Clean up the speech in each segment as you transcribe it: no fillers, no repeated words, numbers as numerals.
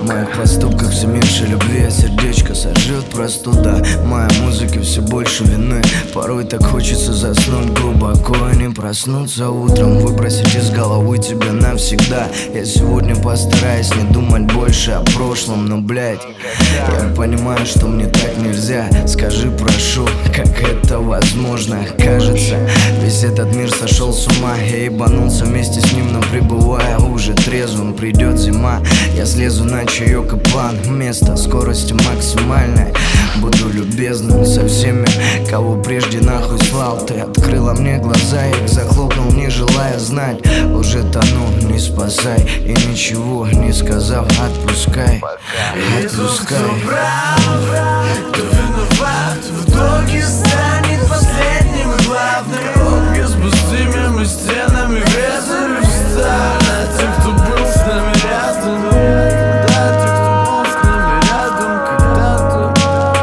В моих поступках все меньше любви, а сердечко сожжет простуда. В моей музыке все больше вины. Порой так хочется заснуть глубоко и не проснуться утром, выбросить из головы тебя навсегда. Я сегодня постараюсь не думать больше о прошлом, но, блядь, я понимаю, что мне так нельзя. Скажи, прошу, как это возможно? Кажется, весь этот мир сошел с ума. Я ебанулся вместе с ним, но пребывая уже трезвым. Придет зима, я слезу на чаек и план. Место скорости максимальной. Буду любезным со всеми, кого прежде нахуй слал. Ты открыла мне глаза, я их захлопнул, не желая знать. Уже тону, не спасай, и ничего не сказав, отпускай. Отпускай. Кто виноват, в итоге станет последним и главным. Коробки с пустыми мы стенами врезали в сталь. А те, кто был с нами рядом, да, те, кто был с нами рядом когда-то.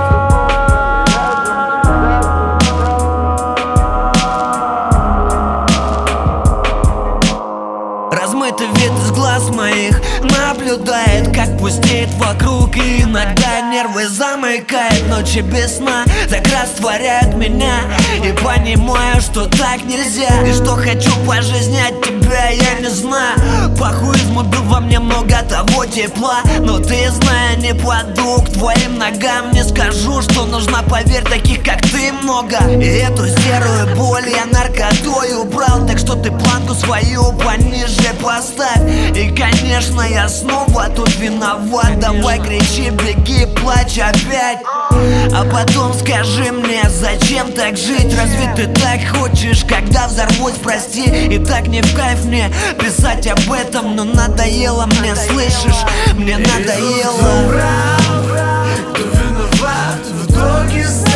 Размытый вид из глаз моих наблюдает, как пустеет вокруг. И иногда нервы замыкает, ночи без сна так растворяют меня. И понимаю, что так нельзя, и что хочу по жизни от тебя, я не знаю. Похуизм убил во мне много того тепла, но ты, зная, не паду к твоим ногам. Не скажу, что нужна, поверь, таких как ты много. И эту серую боль я наркотой убрал, так что ты планку свою пониже поставь. И, конечно, я снова тут виноват. Давай кричи, беги, плачь опять. А потом скажи мне, зачем так жить? Разве ты так хочешь, когда взорвусь, прости? И так не в кайф мне писать об этом, но надоело мне, слышишь? Мне надоело. Кто виноват, в итоге